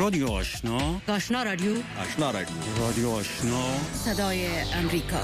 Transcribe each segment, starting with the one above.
رادیو آشنا، آشنا رادیو، آشنا رادیو، رادیو آشنا، صدای امریکا.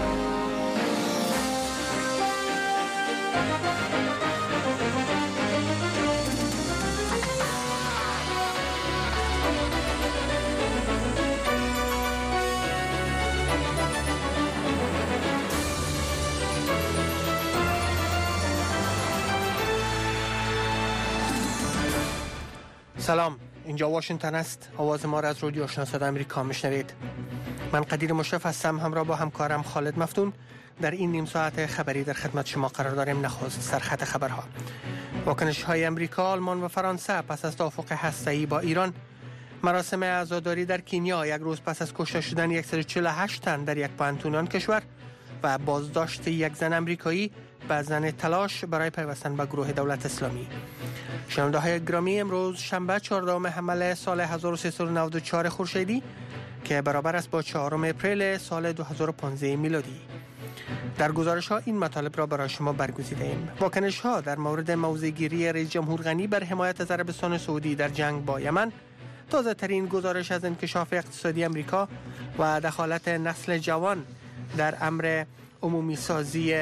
سلام، اینجا واشنگتن است. آواز ما را از رادیو آشنا صدای امریکا میشنوید. من قدیر مشرف هستم، همراه با همکارم خالد مفتون در این نیم ساعت خبری در خدمت شما قرار داریم. نخست سرخط خبرها. واکنش‌های امریکا، آلمان و فرانسه پس از توافق هسته‌ای با ایران. مراسم عزاداری در کنیا یک روز پس از کشته شدن 148 تن در یک پانتون آن کشور و بازداشت یک زن امریکایی به زن تلاش برای پیوستن به گروه دولت اسلامی. شنونده‌های گرامی، امروز شنبه 14 حمل سال 1394 خورشیدی که برابر است با 4 اپریل سال 2015 میلادی. در گزارش‌ها این مطالب را برای شما برگزیده‌ایم. واکنش‌ها در مورد موضع‌گیری رئیس جمهور غنی بر حمایت از عربستان سعودی در جنگ با یمن، تازه‌ترین گزارش از انکشاف اقتصادی امریکا و دخالت نسل جوان در امر عمومی سازی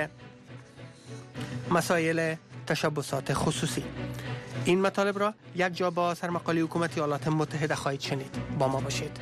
مسائل تشبسات خصوصی. این مطالب را یک جا با سرمقاله حکومت ایالات متحده خواهید شنید. با ما باشید.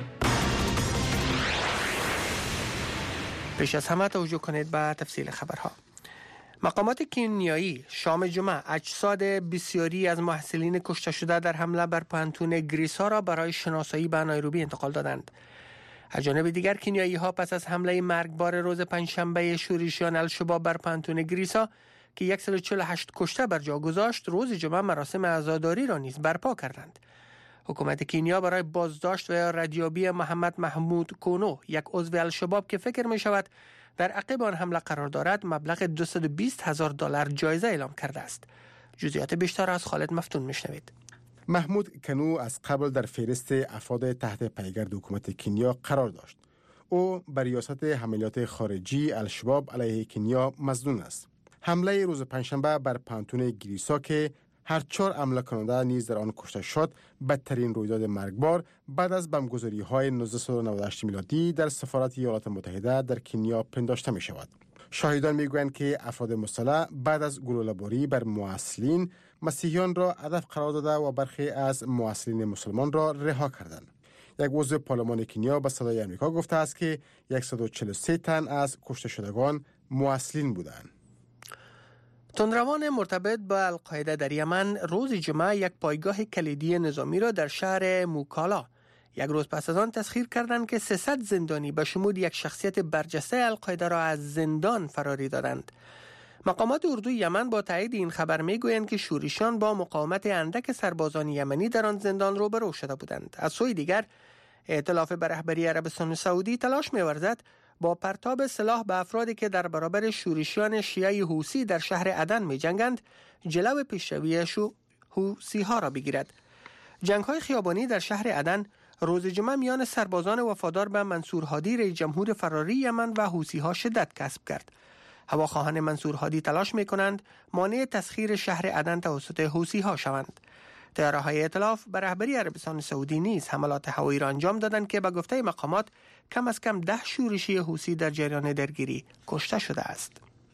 پیش از همه توجه کنید به تفصیل خبرها. مقامات کنیایی شام جمعه اجساد بسیاری از محصلین کشته شده در حمله بر پانتون گریسا را برای شناسایی به نایروبی انتقال دادند. از جانب دیگر کنیایی ها پس از حمله مرگبار روز پنجشنبه شورشیان الشباب بر پانتون گریسا که 148 کشته بر جا گذاشت، روز جمعه مراسم عزاداری را نیز برپا کردند. حکومت کنیا برای بازداشت و ردیابی محمد محمود کونو، یک عضو الشباب که فکر می شود در عقب آن حمله قرار دارد، مبلغ $220,000 جایزه اعلام کرده است. جزئیات بیشتر از خالد مفتون میشنوید. محمود کنو از قبل در فهرست افراد تحت پیگرد حکومت کنیا قرار داشت. او بر ریاست حملات خارجی الشباب علیه کنیا مظنون است. حمله روز پنجشنبه بر پانتون گریسا که هر 4 حمله کننده نیز در آن کشته شد، بدترین رویداد مرگبار بعد از بمبگذاری‌های 1998 میلادی در سفارت ایالات متحده در کنیا پنداشته می شود. شاهدان می گویند که افراد مسلح بعد از گلوله‌باری بر محصلین مسیحیان را هدف قرار داده و برخی از محصلین مسلمان را رها کردند. یک عضو پارلمان کنیا به صدای آمریکا گفته است که 143 تن از کشته شدگان محصلین بودند. تندروان مرتبط با القاعده در یمن روز جمعه یک پایگاه کلیدی نظامی را در شهر موکالا یک روز پس از آن تسخیر کردند که 300 زندانی به شمول یک شخصیت برجسته القاعده را از زندان فراری دادند. مقامات اردوی یمن با تایید این خبر میگویند که شورشیان با مقاومت اندک سربازان یمنی در آن زندان روبرو شده بودند. از سوی دیگر، ائتلاف به رهبری عربستان سعودی تلاش می‌ورزد با پرتاب سلاح به افرادی که در برابر شورشیان شیعه حوثی در شهر عدن می‌جنگند جلو پیشروی حوثی‌ها را بگیرد. جنگ‌های خیابانی در شهر عدن روز جمعه میان سربازان وفادار به منصور هادی رئیس جمهور فراری یمن و حوثی‌ها شدت کسب کرد. هواخواهان منصور هادی تلاش می‌کنند مانع تسخیر شهر عدن توسط حوثی‌ها شوند. طیاره‌های ائتلاف به رهبری عربستان سعودی نیز حملات هوایی را انجام دادند که به گفته مقامات کم از کم 10 شورشی حوثی در جریان درگیری کشته شده است.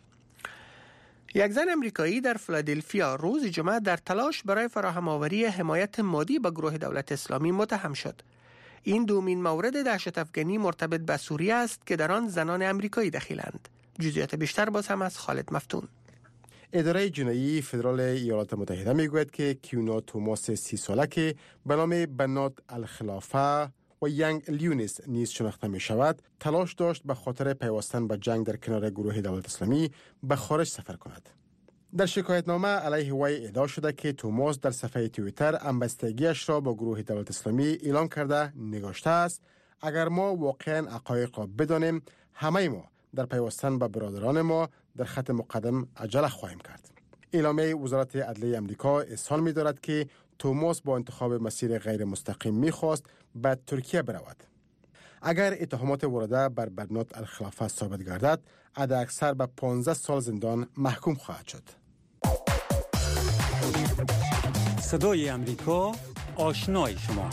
یک زن امریکایی در فیلادلفیا روز جمعه در تلاش برای فراهم آوری حمایت مادی به گروه دولت اسلامی متهم شد. این دومین مورد دهشت افغانی مرتبط به سوریه است که در آن زنان امریکایی دخیلند. جزئیات بیشتر باز هم از خالد مفتون. اداره جنایی فدرال ایالات متحده میگوید که کیونا توماس 30 ساله که به نام بنات الخلافه و ینگ لیونیس نیز شناخته می شود، تلاش داشت به خاطر پیوستن به جنگ در کنار گروه دولت اسلامی به خارج سفر کند. در شکایتنامه علیه وی ادعا شده که توماس در صفحه توییتر همبستگیش را با گروه دولت اسلامی اعلام کرده نگاشته است: اگر ما واقعا حقایق را بدانیم، همه ما در پیوستن به برادران ما در خط مقدم عجله خواهیم کرد. اعلامیه وزارت عدلیه امریکا اظهار می‌دارد که توماس با انتخاب مسیر غیر مستقیم می‌خواست به ترکیه برود. اگر اتهامات وارده بر بنات الخلافه ثابت گردد، حداکثر به 15 سال زندان محکوم خواهد شد. صدای امریکا آشنای شما.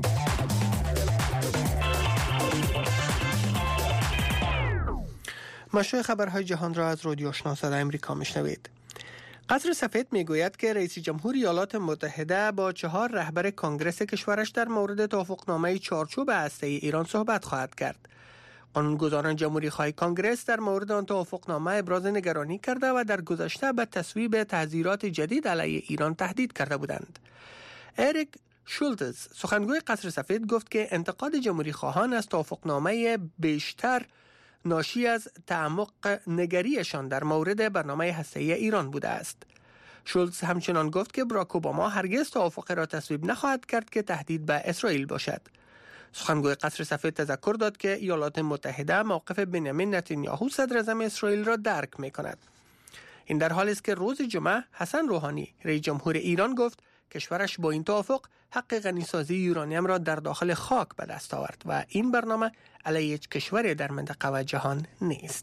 مشروع خبرهای جهان را از رادیو آشنا صدای امریکا میشنوید. قصر سفید میگوید که رئیس جمهور ایالات متحده با 4 رهبر کنگره کشورش در مورد توافقنامه چارچوب هسته‌ای ایران صحبت خواهد کرد. قانونگذاران جمهوری خواه کنگره در مورد آن توافقنامه ابراز نگرانی کرده و در گذشته به تصویب تحذیرات جدید علیه ایران تهدید کرده بودند. اریک شولتز سخنگوی قصر سفید گفت که انتقاد جمهوری خواهان از توافقنامه بیشتر ناشی از تعمق نگریشان در مورد برنامه هسته‌ای ایران بوده است. شولتز همچنان گفت که باراک اوباما هرگز توافقی را تصویب نخواهد کرد که تهدید به اسرائیل باشد. سخنگوی قصر سفید تذکر داد که ایالات متحده موقف بنیامین نتانیاهو صدراعظم اسرائیل را درک می‌کند. این در حالی است که روز جمعه حسن روحانی رئیس جمهور ایران گفت کشورش با این توافق حق غنیسازی یورانیم را در داخل خاک به دست آورد و این برنامه علیه هیچ کشوری در منطقه و جهان نیست.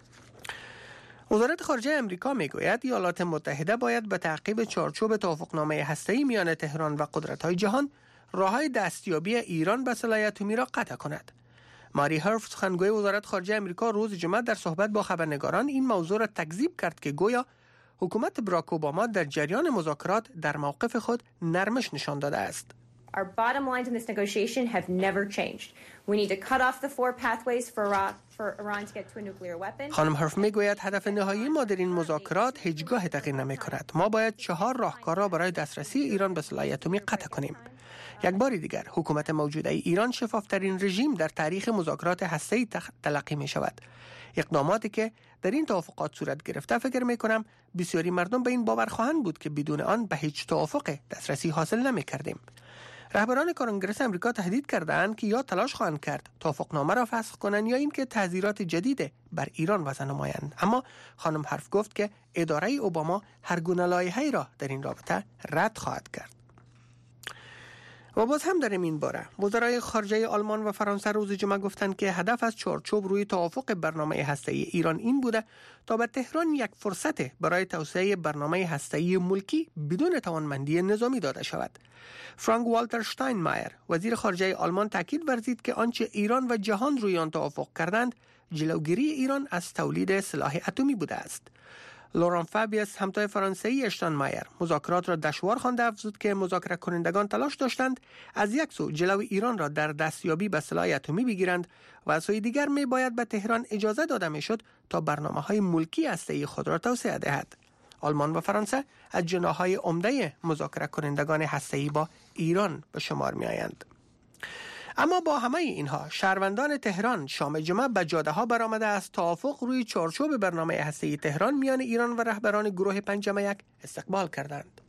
وزارت خارجه امریکا میگوید ایالات متحده باید به تعقیب چارچوب توافقنامه هسته‌ای میان تهران و قدرت‌های جهان راه‌های دستیابی ایران به سلاح اتمی را قطع کند. ماری هرف سخنگوی وزارت خارجه امریکا روز جمعه در صحبت با خبرنگاران این موضوع را تکذیب کرد که گویا حکومت باراک اوباما در جریان مذاکرات در موقف خود نرمش نشان داده است. Our bottom lines in this negotiation have never changed. We need to cut off the 4 pathways for Iran to get to a nuclear weapon. خانم هرف میگوید هدف نهایی ما در این مذاکرات هیچگاه تغییر نمی‌کند. ما باید 4 راهکار را برای دسترسی ایران به سلاح اتمی قطع کنیم. یک بار دیگر حکومت موجوده ایران شفافترین رژیم در تاریخ مذاکرات هسته‌ای تلقی می شود. اقداماتی که در این توافقات صورت گرفته فکر می کنم بسیاری مردم به این باور خواهند بود که بدون آن به هیچ توافق دسترسی حاصل نمی کردیم. رهبران کنگره امریکا تهدید کردند که یا تلاش خواهند کرد توافقنامه را فسخ کنند یا اینکه تحذیرات جدید بر ایران وضع نمایند. اما خانم حرف گفت که اداره اوباما هر گونه لایحه‌ای را در این رابطه رد خواهد کرد. و باز هم در این باره وزرای خارجه آلمان و فرانسه روز جمعه گفتند که هدف از چارچوب روی توافق برنامه هسته‌ای ایران این بوده تا به تهران یک فرصت برای توسعه برنامه هسته‌ای ملکی بدون توانمندی نظامی داده شود. فرانک والتر شتاینمایر وزیر خارجه آلمان تاکید ورزید که آنچه ایران و جهان روی آن توافق کردند جلوگیری ایران از تولید سلاح اتمی بوده است. لوران فابیس همتای فرانسوی اشتاینمایر مذاکرات را دشوار خوانده افزود که مذاکره کنندگان تلاش داشتند از یک سو جلوی ایران را در دستیابی به سلاح اتمی بگیرند و از سوی دیگر می باید به تهران اجازه داده میشد تا برنامه‌های ملکی هسته‌ای خود را توسعه دهد. آلمان و فرانسه از جناح‌های عمده مذاکره کنندگان هسته‌ای با ایران به شمار می‌آیند. اما با همه اینها شهروندان تهران شام جمعه به جاده‌ها برآمده از توافق روی چارچوب برنامه هسته‌ای تهران میان ایران و رهبران گروه پنجم یک استقبال کردند.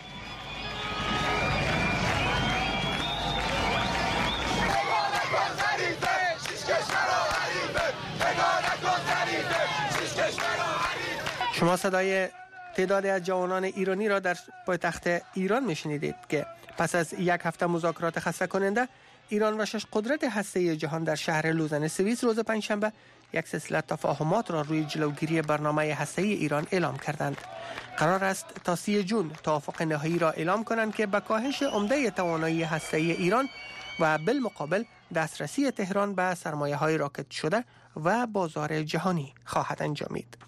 شما صدای تعدادی از جوانان ایرانی را در پایتخت ایران میشنیدید که پس از یک هفته مذاکرات خسته کننده ایران و 6 قدرت هسته‌ای جهان در شهر لوزن سوئیس روز پنجشنبه یک سلسله تفاهمات را روی جلوگیری برنامه هسته‌ای ایران اعلام کردند. قرار است تا 30 جون توافق نهایی را اعلام کنند که به کاهش عمده توانایی هسته‌ای ایران و بالمقابل دسترسی تهران به سرمایه‌های راکت شده و بازار جهانی خواهد انجامید.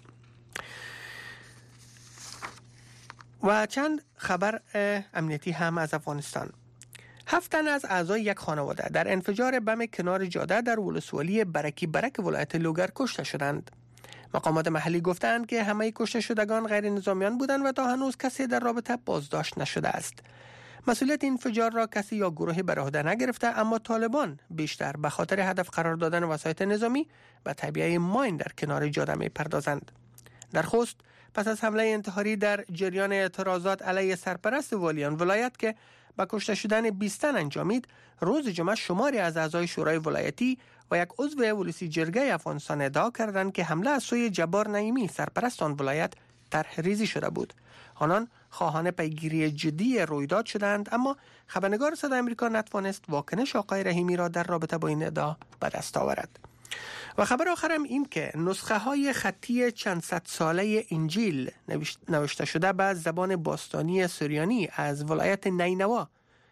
و چند خبر امنیتی هم از افغانستان. 7 تن از اعضای یک خانواده در انفجار بم کنار جاده در ولسوالی برکی برک ولایت لوگر کشته شدند. مقامات محلی گفتند که همه کشته شدگان غیر نظامیان بودند و تا هنوز کسی در رابطه بازداشت نشده است. مسئولیت این انفجار را کسی یا گروهی بر عهده نگرفته، اما طالبان بیشتر به خاطر هدف قرار دادن وسایط نظامی به تعبیه ماین در کنار جاده می‌پردازند. در خوست پس از حمله انتحاری در جریان اعتراضات علیه سرپرست والیان ولایت که با کشته شدن 20 تن انجامید، روز جمعه شماری از اعضای شورای ولایتی و یک عضو ولسی جرگه افغانستان ادعا کردند که حمله از سوی جبار نعیمی سرپرست آن ولایت طرح‌ریزی شده بود. آنان خواهان پیگیری جدی رویداد شدند، اما خبرنگار صدای آمریکا نتوانست واکنش آقای رحیمی را در رابطه با این ادعا به دست آورد. و خبر آخرم این که نسخه های خطی چند صد ساله انجیل نوشته شده به زبان باستانی سوریانی از ولایت نینوا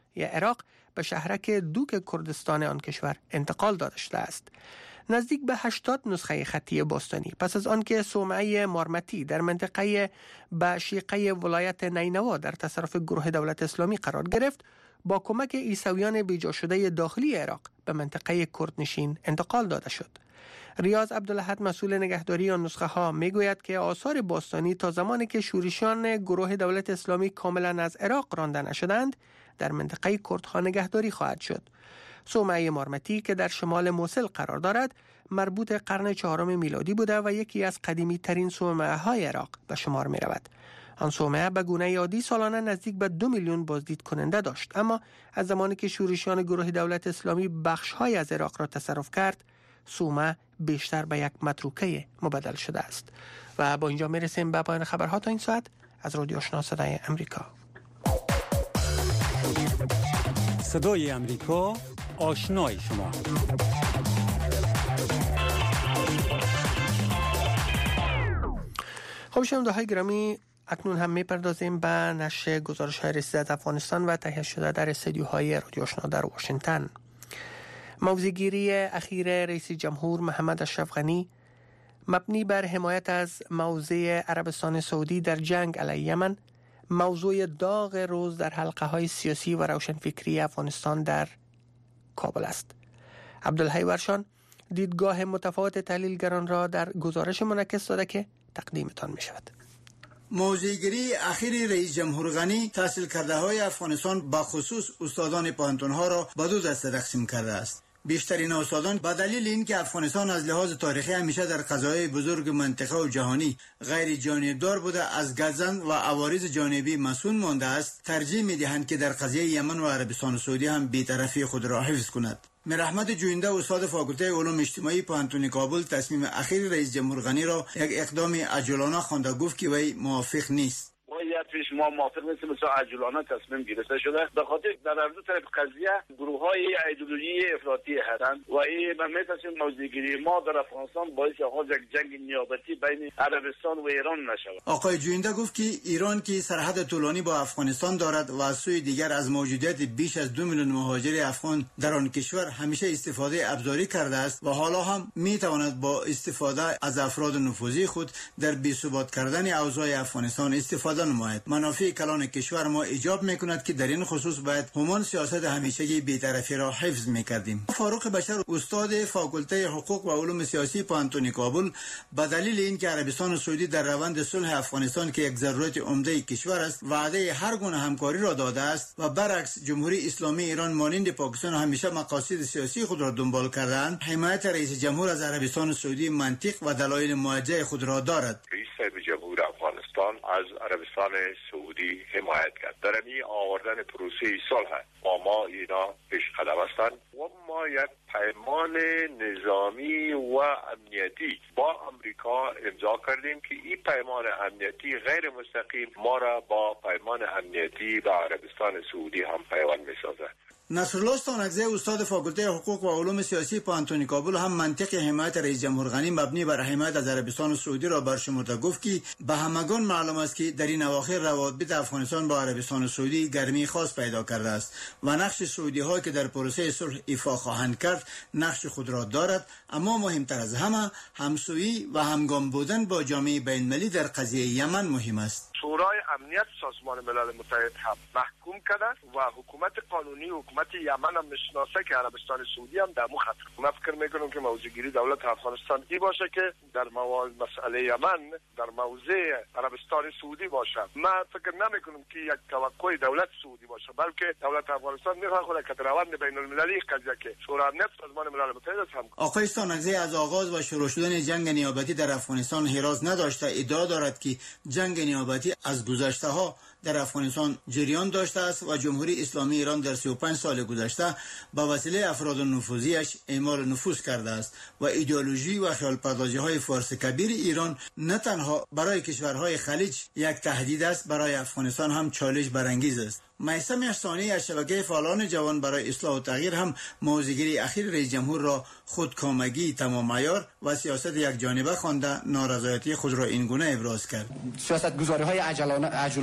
یا عراق به شهرک دوک کردستان آن کشور انتقال داده شده است. نزدیک به 80 نسخه خطی باستانی پس از آنکه صومعه مارمتی در منطقه به شیقه ولایت نینوا در تصرف گروه دولت اسلامی قرار گرفت، با کمک عیسویان بیجا شده داخلی عراق به منطقه کردنشین انتقال داده شد. ریاض عبدالاحد مسئول نگهداری آن نسخه ها می گوید که آثار باستانی تا زمانی که شورشیان گروه دولت اسلامی کاملا از عراق رانده نشدند در منطقه کردها نگهداری خواهد شد. صومعه مارمتی که در شمال موصل قرار دارد مربوط قرن 4 میلادی بوده و یکی از قدیمی ترین صومعه های عراق به شمار می رود. آن صومعه به گونه عادی سالانه نزدیک به 2 میلیون بازدید کننده داشت، اما از زمانی که شورشیان گروه دولت اسلامی بخش های از عراق را تصرف کرد، صومعه بیشتر به یک متروکه مبدل شده است. و با اینجا می رسیم به پایان خبرها تا این ساعت. از رادیو آشنا صدای امریکا. صدای امریکا، آشنای شما. خب شنونده‌های گرامی، اکنون هم میپردازیم به نشر گزارش‌های رسیده از افغانستان و تهیه شده در استودیوهای رادیو آشنا در واشنگتن. موضع‌گیری اخیر رئیس جمهور محمد اشرف غنی مبنی بر حمایت از موضع عربستان سعودی در جنگ علیه یمن موضوع داغ روز در حلقه‌های سیاسی و روشنفکری افغانستان در کابل است. عبدالحی ورشان دیدگاه متفاوت تحلیلگران را در گزارش منعکس داده که تقدیمتان می شود. موضع‌گیری اخیر رئیس جمهور غنی تحصیل کرده های افغانستان با خصوص استادان پانتون‌ها را به دو دسته تقسیم کرده است. بیشترین استادان به دلیل اینکه افغانستان از لحاظ تاریخی همیشه در قضایای بزرگ منطقه و جهانی غیر جانبدار بوده، از گزند و عوارض جانبی مسئول مانده است، ترجیح می‌دهند که در قضیه یمن و عربستان سعودی هم بی‌طرفی خود را حفظ کند. میر احمد جوینده استاد فاکولته علوم اجتماعی پانتون کابل تصمیم اخیر رئیس جمهور غنی را یک اقدام عجولانه خوانده، گفت که وی موافق نیست. پیش ما موافق نیستیم مثلا عجولانه تصمیم گرفته شده، به خاطر در هر دو طرف قضیه گروه‌های ایدئولوژی افراطی هستند و این می‌تصمیم موضع‌گیری ما در افغانستان باعث آغاز یک جنگ نیابتی بین عربستان و ایران نشود. آقای جوینده گفت که ایران که سرحد طولانی با افغانستان دارد و از سوی دیگر از موجودیت بیش از 2 میلیون مهاجر افغان در آن کشور همیشه استفاده ابزاری کرده است و حالا هم می‌تواند با استفاده از افراد نفوذی خود در بی‌ثبات کردن اوضاع افغانستان استفاده نماید. منافع کلان کشور ما ایجاب میکند که در این خصوص باید همان سیاست همیشگی بی‌طرفی را حفظ میکردیم. فاروق بشر استاد فاکولته حقوق و علوم سیاسی پانتون کابل به دلیل اینکه عربستان سعودی در روند صلح افغانستان که یک ضرورت عمده کشور است وعده هر گونه همکاری را داده است و برعکس جمهوری اسلامی ایران مانند پاکستان همیشه مقاصد سیاسی خود را دنبال کردند، حمایت رئیس جمهور از عربستان سعودی منطق و دلایل موجه خود را دارد. رئیس جمهور افغانستان از عربستان سعودی حمایت کرد در این آوردن پروسه صلح. ما اینا پیش قدم هستند و ما یک پیمان نظامی و امنیتی با امریکا امضا کردیم که این پیمان امنیتی غیر مستقیم ما را با پیمان امنیتی با عربستان سعودی هم پیوند می‌سازد. نصرالله ستانکزی استاد فاکولته حقوق و علوم سیاسی پانتون کابل هم منطق حمایت رئیس جمهور غنی مبنی بر حمایت از عربستان سعودی را برشمرده گفت که به همگان معلوم است که در این اواخر روابط افغانستان با عربستان سعودی گرمی خاص پیدا کرده است و نقش سعودی ها که در پروسه صلح ایفا خواهند کرد نقش خود را دارد، اما مهمتر از همه همسویی و همگام بودن با جامعه بین‌المللی در قضیه یمن مهم است. شورای امنیت سازمان ملل متحد هم محکوم کرده و حکومت قانونی حکومت یمن هم میشناسه که عربستان سعودی هم در مو خطر. من فکر میکنم که موضع‌گیری دولت افغانستان ای باشه که در مسئله یمن در موضع عربستان سعودی باشه. من فکر نمیکنم که یک توقع دولت سعودی باشه، بلکه دولت افغانستان میخواد که در روند بین المللی قضیه که شورای امنیت سازمان ملل متحد هم. آقای ستانکزی از آغاز و شروع شدن جنگ نیابتی در افغانستان هراس نداشته، ادعا دارد که جنگ نیابتی از گذشته ها در افغانستان جریان داشته است و جمهوری اسلامی ایران در 35 سال گذشته با وسیله افراد نفوذیش اعمال نفوذ کرده است و ایدئولوژی و خیال پردازی های فارس کبیر ایران نه تنها برای کشورهای خلیج یک تهدید است، برای افغانستان هم چالش برانگیز است. میثم احسانی از شبکه فعالان جوان برای اصلاح و تغییر هم موضع‌گیری اخیر رئیس جمهور را خودکامگی تمام عیار و سیاست یک جانبه خوانده نارضایتی خود را اینگونه ابراز کرد. سیاست‌گذاری‌های عجولانه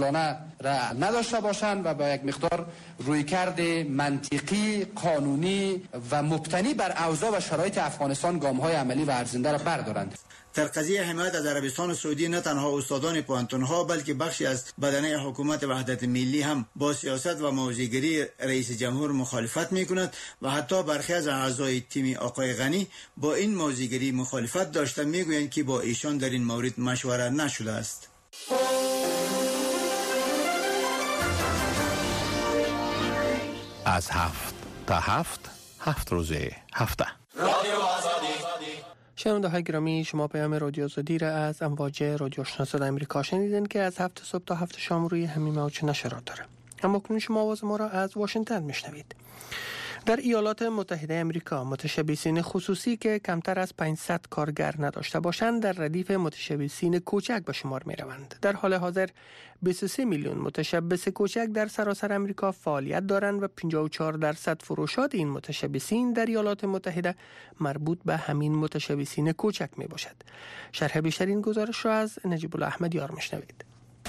را نداشته باشند و با یک مقدار رویکرد منطقی، قانونی و مبتنی بر اوضاع و شرایط افغانستان گام‌های عملی و ارزنده را بردارند. در قضیه حمایت از عربستان سعودی نه تنها استادان پوهنتون‌ها بلکه بخشی از بدنه حکومت وحدت ملی هم با سیاست و موضع‌گیری رئیس جمهور مخالفت می‌کند و حتی برخی از اعضای تیم آقای غنی با این موضع‌گیری مخالفت داشته می‌گویند که با ایشان در این مورد مشوره نشده است. از 7 تا 7 روز هفته. شنونده های گرامی، شما پیام رادیو آزادی را از امواج رادیو آشنا صدای آمریکا شنیدین که از 7 صبح تا 7 شام روی همین موج نشرات داره. اما کنون شما آواز ما را از واشنگتن میشنوید. در ایالات متحده آمریکا متشبثین خصوصی که کمتر از 500 کارگر نداشته باشند در ردیف متشبثین کوچک به شمار می روند. در حال حاضر 23 میلیون متشبث کوچک در سراسر آمریکا فعالیت دارند و 54% فروشات این متشبثین در ایالات متحده مربوط به همین متشبثین کوچک می باشد. شرح بیشتر این گزارش را از نجیب الله احمدیار میشنوید.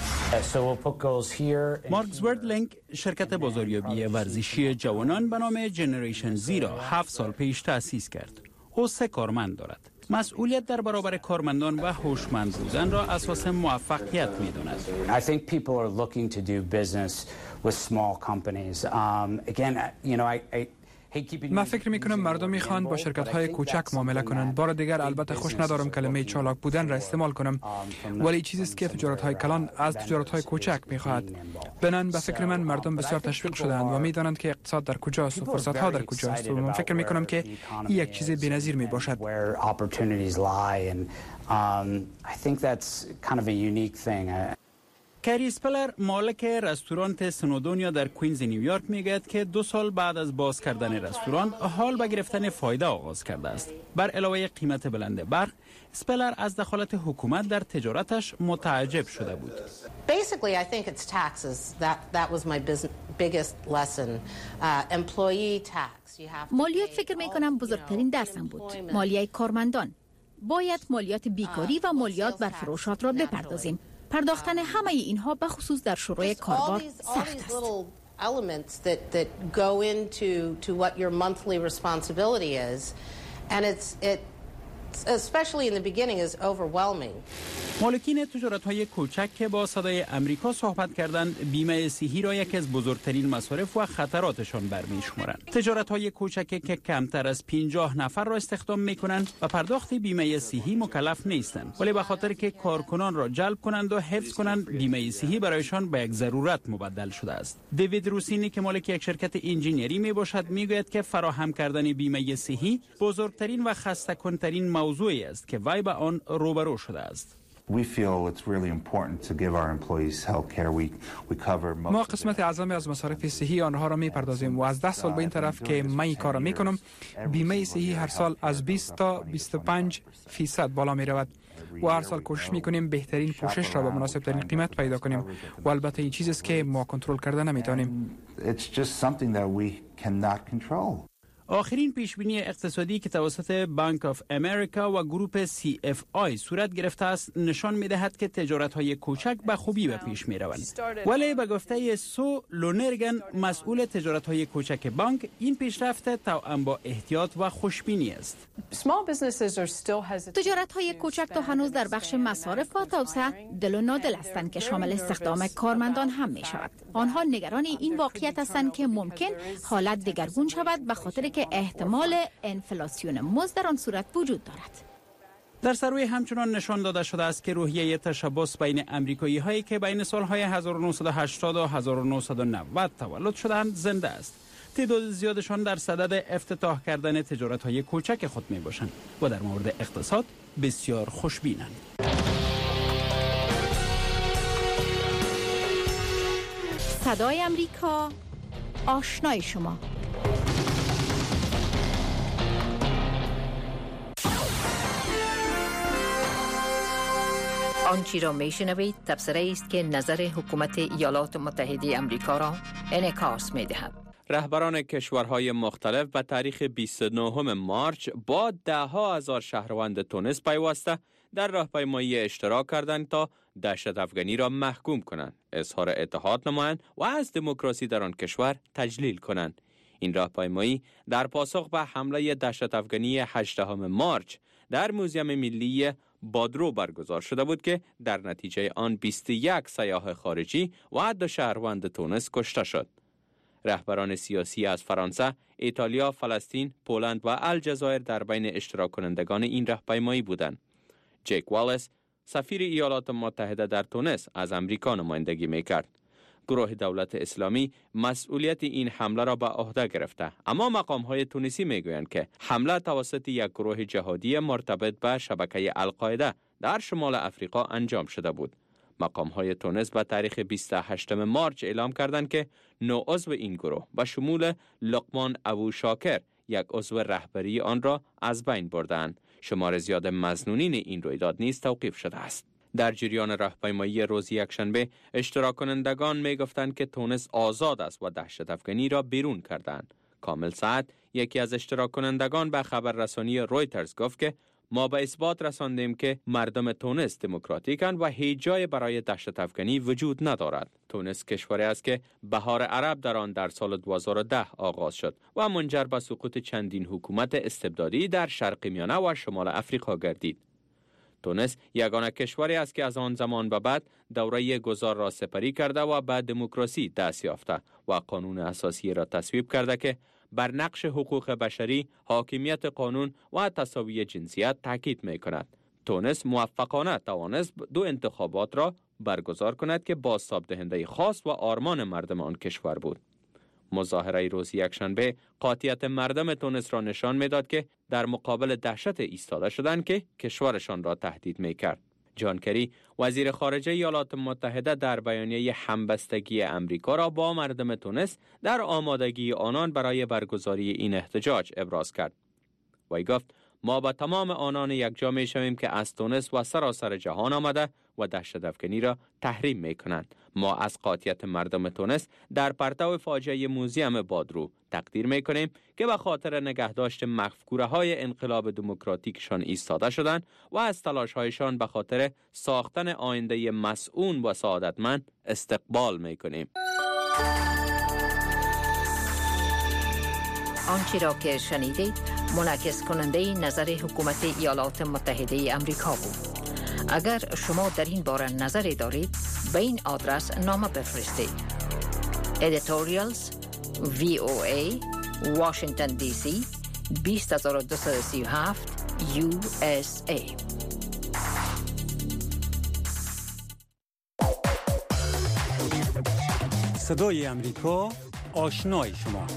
مارک زوردلینگ شرکت بازاریابی ورزشی جوانان به نام جنریشن زی را 7 سال پیش تأسیس کرد. او 3 کارمند دارد. مسئولیت در برابر کارمندان و هوشمند بودن را اساس موفقیت می‌داند. I think people are looking to do business with small companies. من فکر میکنم مردم میخوان با شرکت های کوچک معامله کنند. بار دیگر البته خوش ندارم کلمه چالاک بودن را استعمال کنم، ولی چیزی است که تجارت های کلان از تجارت های کوچک میخواهد. بنان به فکر من مردم بسیار تشویق شدند و میدانند که اقتصاد در کجاست و فرصت ها در کجاست و من فکر میکنم که این یک چیز بی‌نظیر میباشد. کری اسپلر مالک رستوران سنودونیا در کوینز نیویورک میگوید که 2 سال بعد از باز کردن رستوران حال به گرفتن فایده آغاز کرده است. بر علاوه قیمت بلند برق، اسپلر از دخالت حکومت در تجارتش متعجب شده بود. Basically, I think it's taxes. That was my biggest lesson. Employee tax. مالیات فکر میکنم بزرگترین درسم بود. مالیات کارمندان. باید مالیات بیکاری و مالیات بر فروشات را بپردازیم. پرداختن همه اینها به خصوص در شروع کاربار سخت است. Elements that go into what your monthly responsibility is, and it especially in the beginning is overwhelming. مالکین تجارت‌های کوچک که با صدای آمریکا صحبت کردند، بیمه صحی را یکی از بزرگترین مصارف و خطراتشان برمی‌شمارند. تجارت‌های کوچک که کمتر از 50 نفر را استخدام می‌کنند و پرداخت بیمه صحی مکلف نیستند، ولی به خاطر که کارکنان را جلب کنند و حفظ کنند، بیمه صحی برایشان به یک ضرورت مبدل شده است. دیوید روسینی که مالک یک شرکت انجینیری میباشد میگوید که فراهم کردن بیمه صحی بزرگترین و خسته‌کن‌ترین موضوعی است که وی به آن روبرو شده است. ما قسمت اعظمی از مصارف صحی آنها را میپردازیم و از 10 سال به این طرف که من این کار میکنم، بیمه صحی هر سال از 20 تا 25% بالا میرود و هر سال کوشش میکنیم بهترین پوشش را به مناسب ترین قیمت پیدا کنیم و البته این چیزی است که ما کنترل کردن نمیتونیم. آخرین پیشبینی اقتصادی که توسط بانک آف امریکا و گروپ CFI صورت گرفته است نشان می‌دهد که تجارت‌های کوچک به خوبی به پیش می‌روند. ولی به گفته سو لونرگن مسئول تجارت‌های کوچک بانک، این پیشرفت توأم با احتیاط و خوشبینی است. تجارت‌های کوچک تا هنوز در بخش مصارف و توسعه دل و نادل هستند که شامل استخدام کارمندان هم می‌شود. آنها نگران این واقعیت هستند که ممکن حالت دگرگون شود به خاطر که احتمال انفلاسیون مزد در آن صورت وجود دارد. در سروی همچنان نشان داده شده است که روحیه تشبث بین امریکایی هایی که بین سالهای 1980 و 1990 تولد شدند زنده است. تعداد زیادشان در صدد افتتاح کردن تجارت های کوچک خود می باشند و در مورد اقتصاد بسیار خوشبینند. صدای آمریکا، آشنای شما. آنچه را میشنوید تبصره است که نظر حکومت ایالات متحده آمریکا را انعکاس می‌دهد. رهبران کشورهای مختلف به تاریخ 29 مارچ با 10,000 شهروند تونس پیوسته در راهپیمایی اشتراک کردند تا دهشت افغانی را محکوم کنند، اظهار اتحاد نمایند و از دموکراسی در آن کشور تجلیل کنند. این راهپیمایی در پاسخ به حمله دهشت افغانی 18 مارچ در موزیم ملی بادرو برگزار شده بود که در نتیجه آن 21 سیاح خارجی و 2 شهروند تونس کشته شد. رهبران سیاسی از فرانسه، ایتالیا، فلسطین، پولند و الجزایر در بین اشتراک کنندگان این راهپیمایی بودند. جک والیس، سفیر ایالات متحده در تونس، از امریکا نمایندگی می‌کرد. گروه دولت اسلامی مسئولیت این حمله را به عهده گرفته، اما مقام‌های تونسی میگویند که حمله توسط یک گروه جهادی مرتبط به شبکه القاعده در شمال افریقا انجام شده بود. مقام‌های تونس به تاریخ 28 مارچ اعلام کردند که 9 عضو این گروه به شمول لقمان ابو شاکر، یک عضو رهبری آن را از بین بردند. شمار زیاد مظنونین این رویداد نیز توقیف شده است. در جریان راهپیمایی روز یکشنبه، اشتراک کنندگان می گفتند که تونس آزاد است و دهشت افغانی را بیرون کردند. کامل سعد، یکی از اشتراک کنندگان، به خبررسانی رویترز گفت که ما به اثبات رساندیم که مردم تونس دموکراتیکند و هیچ جای برای دهشت افغانی وجود ندارد. تونس کشوری است که بهار عرب در آن در سال 2010 آغاز شد و منجر به سقوط چندین حکومت استبدادی در شرق میانه و شمال افریقا گردید. تونس یگانه کشوری است که از آن زمان به بعد دوره گذار را سپری کرده و به دموکراسی دست یافته و قانون اساسی را تصویب کرده که بر نقش حقوق بشری، حاکمیت قانون و تساوی جنسیت تاکید می کند. تونس موفقانه توانست 2 انتخابات را برگزار کند که بازتاب دهنده خاص و آرمان مردم آن کشور بود. مظاهره روز یکشنبه قاطعیت مردم تونس را نشان میداد که در مقابل دهشت ایستاده شدند که کشورشان را تهدید میکرد. جان کری، وزیر خارجه ایالات متحده، در بیانیه همبستگی امریکا را با مردم تونس در آمادگی آنان برای برگزاری این احتجاج ابراز کرد. وی گفت ما با تمام آنان یکجا می شویم که از تونس و سراسر جهان آمده و دهشت افغانی را تحریم می کنند. ما از قاطعیت مردم تونس در پرتو فاجعه موزیم بادرو تقدیر می کنیم که به خاطر نگهداشت مفکوره های انقلاب دموکراتیکشان ایستاده شدند و از تلاش هایشان به خاطر ساختن آینده مسئول و سعادتمند استقبال می کنیم. آنچه را که شنیدید منعکس کننده نظر حکومت ایالات متحده امریکا بود. اگر شما در این باره نظری دارید به این آدرس نامه بفرستید. Editorials VOA Washington DC 20237 USA. صدای امریکا، آشنای شما.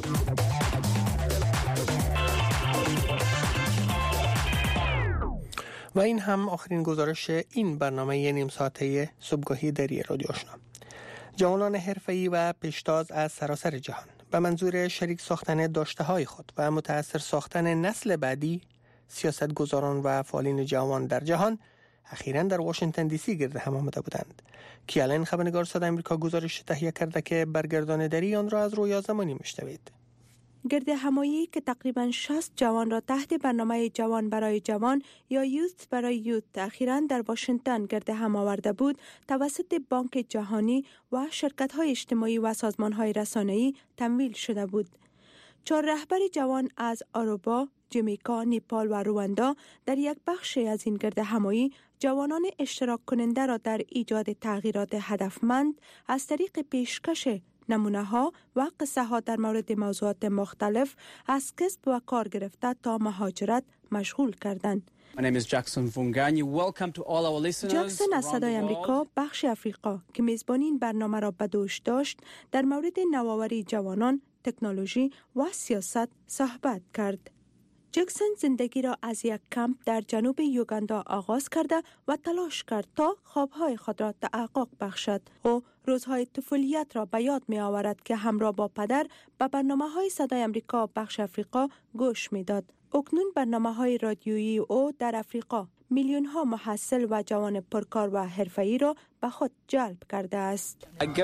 و این هم آخرین گزارش این برنامه نیم ساعته صبحگاهی دری رادیو آشنا. جوانان حرفه‌ای و پیشتاز از سراسر جهان به منظور شریک ساختن داشته‌های خود و متأثر ساختن نسل بعدی، سیاستگزاران و فعالین جوان در جهان اخیراً در واشنگتن دی سی گرد هم آمده بودند. کیالن، خبرنگار صدای آمریکا، گزارش تهیه کرده که برگرداندری آن را از رویا زمانی میشنوید. گرد همایی که تقریباً 60 جوان را تحت برنامه جوان برای جوان یا یوت برای یوت اخیراً در واشنگتن گرد هم آورده بود، توسط بانک جهانی و شرکت‌های اجتماعی و سازمان‌های رسانه‌ای تمویل شده بود. 4 رهبر جوان از آروبا، جمیکا، نیپال و رواندا در یک بخش از این گرد همایی جوانان اشتراک کننده را در ایجاد تغییرات هدفمند از طریق پیشکش نمونه ها و قصه ها در مورد موضوعات مختلف از کسب و کار گرفته تا مهاجرت مشغول کردند. جکسون از صدای امریکا بخش افریقا که میزبانی این برنامه را به دوش داشت در مورد نوآوری جوانان، تکنولوژی و سیاست صحبت کرد. جکسون زندگی را از یک کمپ در جنوب یوگاندا آغاز کرده و تلاش کرد تا خوابهای خود را تحقق بخشد. او روزهای طفولیت را به یاد می آورد که همراه با پدر به برنامه‌های صدای امریکا بخش افریقا گوش می داد. اکنون برنامه‌های رادیویی او در افریقا میلیون ها محصل و جوان پرکار و حرفه‌ای را به خود جلب کرده است.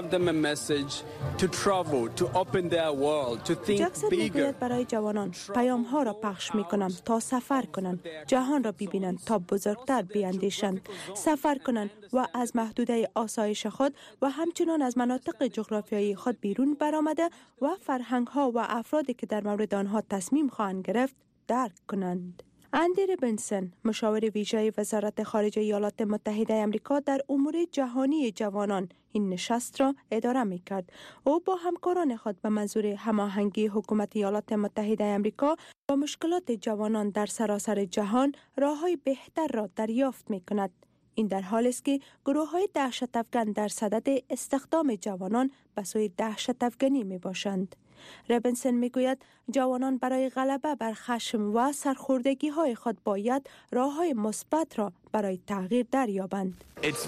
جکسن میگوید برای جوانان پیام ها را پخش می کنم تا سفر کنند، جهان را ببینند تا بزرگتر بیاندیشند، سفر کنند و از محدوده آسایش خود و همچنان از مناطق جغرافیایی خود بیرون برآمده و فرهنگ ها و افرادی که در مورد آنها تصمیم خواهند گرفت درک کنند. اندی رابینسون، مشاور ویژه وزارت خارجه ایالات متحده آمریکا در امور جهانی جوانان، این نشست را اداره می‌کرد. او با همکاران خود به منظور هماهنگی حکومت ایالات متحده آمریکا با مشکلات جوانان در سراسر جهان راه‌های بهتر را دریافت می‌کند. این در حالی است که گروه‌های دهشت افکن در صدد استخدام جوانان به سوی دهشت افکنی می‌باشند. رابینسون میگوید جوانان برای غلبه بر خشم و سرخوردگی‌های خود باید راه‌های مثبت را برای تغییر دریابند.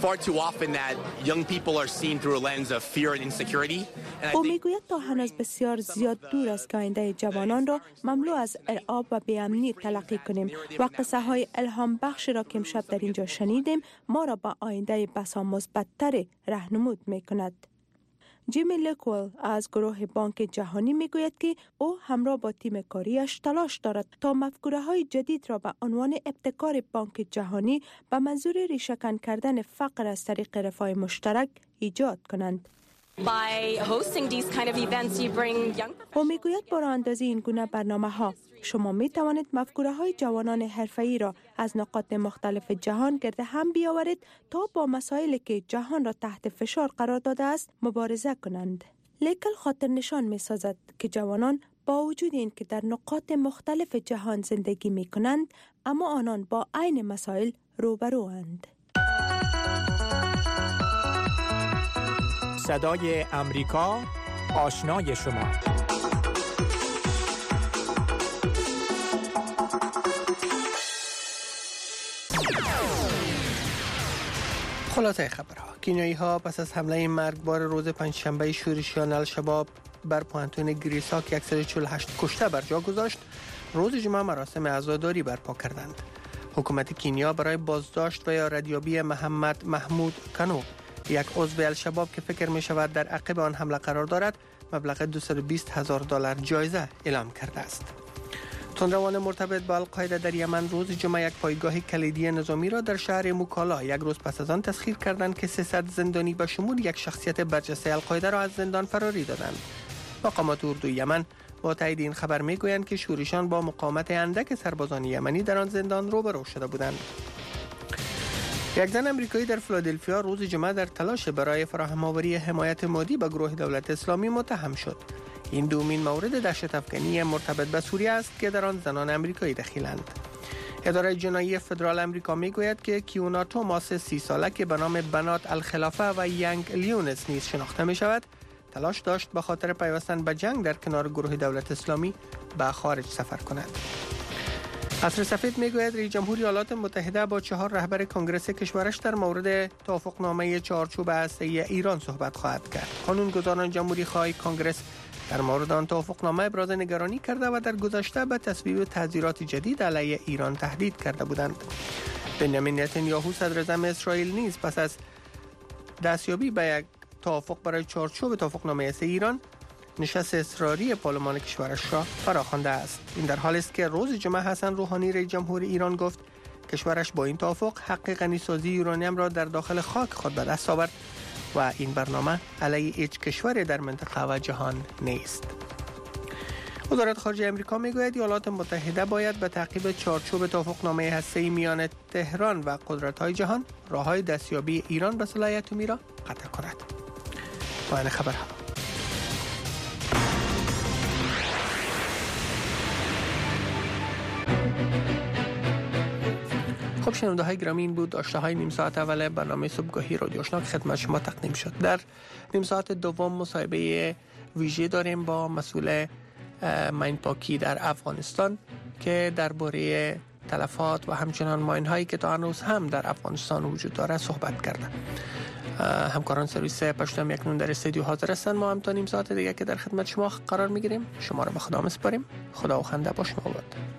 او میگوید تا هنوز بسیار زیاد دور است که آینده جوانان را مملو از ارعاب و بی‌امنی تلقی کنیم و قصه های الهام بخش را که امشب در اینجا شنیدیم ما را به آینده بسا مثبت‌تر راهنمود میکند. جیمی لکول از گروه بانک جهانی میگوید که او همراه با تیم کاریش تلاش دارد تا مفکوره‌های جدید را به عنوان ابتکار بانک جهانی به منظور ریشه‌کن کردن فقر از طریق رفاه مشترک ایجاد کنند. او میگوید با راه اندازی این گونه برنامه‌ها شما می توانید مفکوره‌های جوانان حرفه‌ای را از نقاط مختلف جهان گرد هم بیاورید تا با مسائلی که جهان را تحت فشار قرار داده است مبارزه کنند. لیکل خاطر نشان می سازد که جوانان با وجود این که در نقاط مختلف جهان زندگی می کنند اما آنان با عین مسائل روبروند. صدای امریکا، آشنای شما. خلاصه خبرها. کینیایی‌ها پس از حمله مرگبار روز پنجشنبه شورشیان الشباب بر پوانتون گریسا که 148 کشته بر جا گذاشت، روز جمعه مراسم عزاداری برپا کردند. حکومت کینیا برای بازداشت و یا ردیابی محمد محمود کنو، یک عضو الشباب که فکر می شود در عقب آن حمله قرار دارد، مبلغ $220,000 جایزه اعلام کرده است. تندروان مرتبط با القاعده در یمن روز جمعه یک پایگاه کلیدی نظامی را در شهر موکالا یک روز پس از آن تسخیر کردند که 300 زندانی به شمول یک شخصیت برجسته القاعده را از زندان فراری دادند. مقامات اردوی یمن با تایید این خبر میگویند که شورشیان با مقاومت اندک سربازان یمنی در آن زندان روبرو شده بودند. یک زن امریکایی در فیلادلفیا روز جمعه در تلاش برای فراهم آوری حمایت مادی به گروه دولت اسلامی متهم شد. این دومین مورد دهشت افکنی مرتبط به سوریه است که در آن زنان امریکایی دخیلند. اداره جنایی فدرال امریکا میگوید که کیونا توماس 30 ساله که به نام بنات الخلافه و ینگ لیونس نیز شناخته می شود، تلاش داشت به خاطر پیوستن به جنگ در کنار گروه دولت اسلامی به خارج سفر کند. قصر سفید میگوید رئیس جمهور ایالات متحده با 4 رهبر کنگره کشورش در مورد توافقنامه چارچوب هسته‌ای ایران صحبت خواهد کرد. قانونگذاران جمهوری خواه کنگره در مورد آن توافقنامه ابراز نگرانی کرده و در گذشته به تصویب تحذیرات جدید علیه ایران تهدید کرده بودند. بنیامین نتانیاهو صدر اعظم اسرائیل نیز پس از دستیابی به یک توافق برای چارچوب توافقنامه ایران نشست اضطراری پارلمان کشورش را فراخوانده است. این در حالی است که روز جمعه حسن روحانی رئیس جمهور ایران گفت کشورش با این توافق حق غنیسازی یورانیم را در داخل خاک خود به دست آورد و این برنامه علیه هیچ کشوری در منطقه و جهان نیست. وزارت خارجه امریکا میگوید ایالات متحده باید به تعقیب چارچوب توافقنامه هسته‌ای میان تهران و قدرت‌های جهان راه‌های دستیابی ایران به سلاح اتمی را قطع کند. پایان خبرها. خب شنونده های گرامی، این بود داشته های نیم ساعت اول برنامه صبحگاهی رادیو آشنا که خدمت شما تقدیم شد. در نیم ساعت دوم مصاحبه ویژه داریم با مسئول ماین پاکی در افغانستان که درباره تلفات و همچنان ماین هایی که تا هنوز هم در افغانستان وجود داره صحبت کرده. همکاران سرویس پشتم یکنون در استودیو حاضر هستند. ما هم تا نیم ساعت دیگه که در خدمت شما قرار میگیریم. شما را به خدا میسپاریم. خدا و خنده با شما باد.